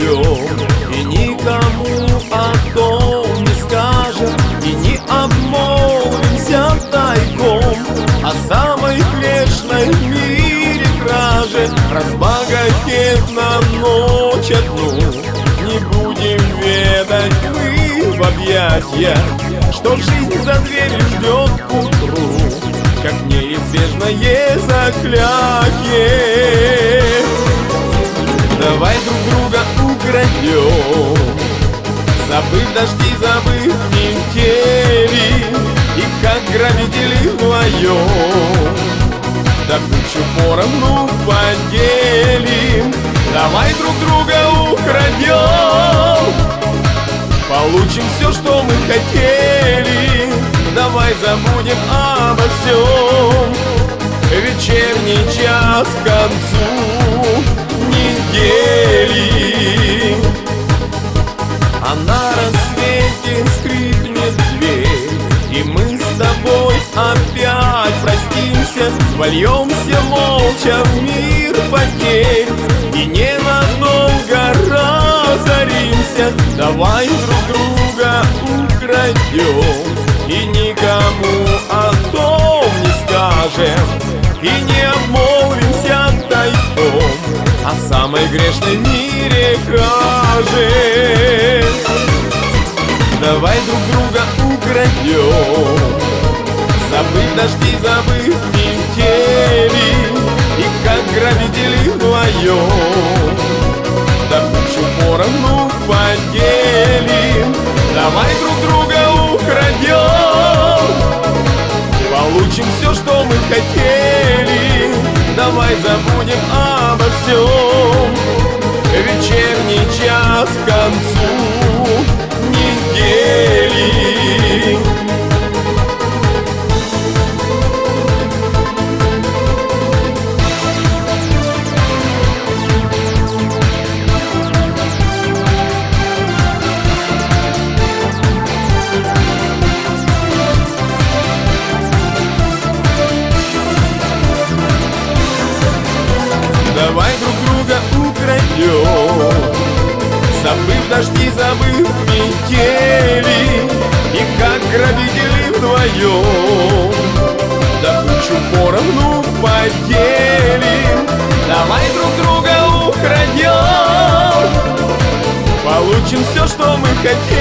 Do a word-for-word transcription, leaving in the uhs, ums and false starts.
украдем, и никому о том не скажем, и не обмолвимся тайком о самой грешной в мире краже. Разбогатев на ночь одну, не будем ведать мы в объятья, что жизнь за дверью ждет к утру, как неизбежное заклятие. Давай друг друга украдем, забыв дожди, забыв метели, и как грабители вдвоем да кучу поровну поделим. Давай друг друга украдем, получим все, что мы хотели. Давай забудем обо всем, вечерний час к концу недели. А на рассвете скрипнет дверь, и мы с тобой опять простимся, вольемся молча в мир потерь и ненадолго разоримся. Давай друг друга украдем, и никому о том не скажем, и не обмолвимся тайком о самой грешной в мире краже. Давай друг друга украдем, забыв дожди, забыв метели, и как грабители вдвоем да кучу поровну поделим. Давай друг друга украдем, получим все, что мы хотели. Давай забудем обо всем, вечерний час к концу недели. Давай друг друга украдем, забыв дожди, забыв метели, и как грабители вдвоем да кучу поровну поделим. Давай друг друга украдем, получим все, что мы хотим.